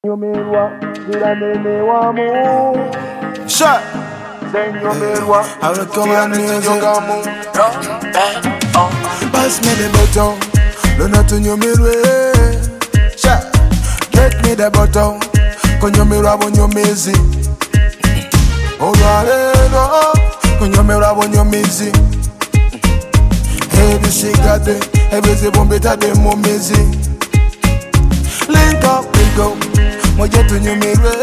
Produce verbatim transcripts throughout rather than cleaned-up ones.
Nyomerwa, dira nene wa mu. Shut. Nyomerwa, I will come dira and nene music. yoga mu. Pass me the bottle, no not to nyomerwe. Shut. Get me the bottle, konyomerwa bonyomezi. Olwalero, konyomerwa bonyomezi. Heavy shikade, heavy zibombeta de momezi. Link up, link up, moja to nyomerwe.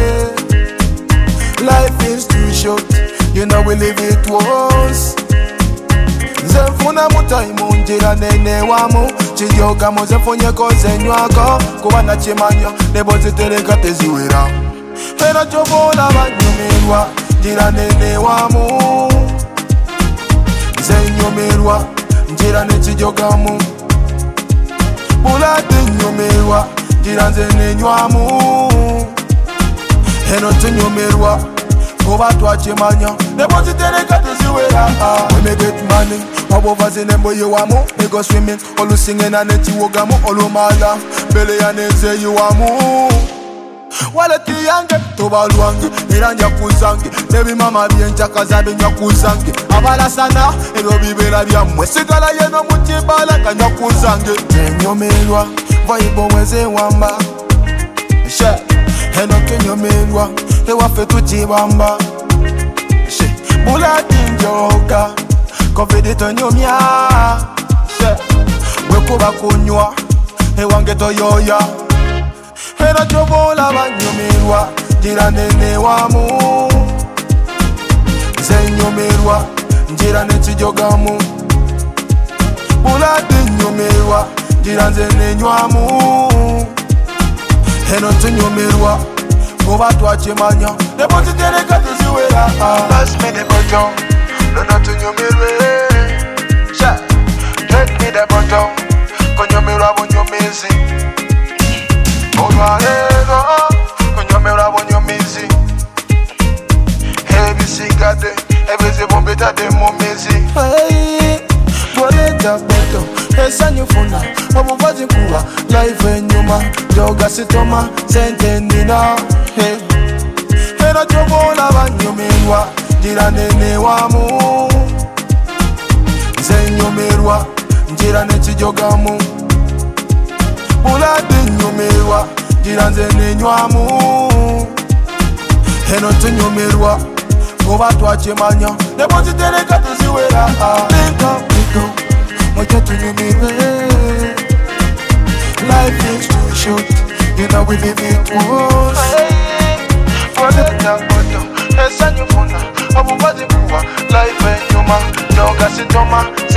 Life is too short, you know we live it once. Nzefuna mutayimu njira nene wamu chiyoga muzefunye koze nywako kuba na chimanyo nebo zitereka teziwera era chobola banyumirwa njira nene wamu nze nyumirwa njira nechijogamu bulati nyumirwa njira nze nenywamu eno tunyumirwa kuba twachimanya nebo zitereka teziwera. We may get money wabovazi nembo yiwamu ego swimming olusingena nechiwogamu olumala bele yaneze yiwamu waleti yange tobalwange era njakuzange nebimama byenjaka zabe njakuzange abalasana ebyo bibera byammwe sigala yeno mukibala kanjakuzange enyomerwa vaibo weze wamba she eno kenyomerwa ewaffe tukibamba she bulati njoga Covid tonyomya bwekuba kunywa ewange toyoya era chobola banyumirwa njira nene wamu nze nyumirwa njira nechijogamu bulati nyumirwa njira nze nenywamu eno tunyumirwa kuba twachimanya nebo zitereka teziwera. Pass me the bottle, no not to nyomerwe. Sha, get me the bottle, konyomerwa bonyomezi. Olwalero, konyomerwa bonyomezi. Heavy sigade, heavy zibombeta de momezi. Hey, boleta beto, esanyufuna, obuvazi kuwa, life enyuma, joga sitoma, sente nina. Hey, era chobola banyumirwa, njira nene wamu nze nyumirwa njira nechijogamu bulati nyumirwa njira nze nenywamu eno tunyumirwa kuba twachimanya nebo zitereka teziwera. Linka piko moja tunyumirwe. Life is too short, you know we live it once. Boleta boto esanyufuna obuvazi buwa life enyuma joga sitoma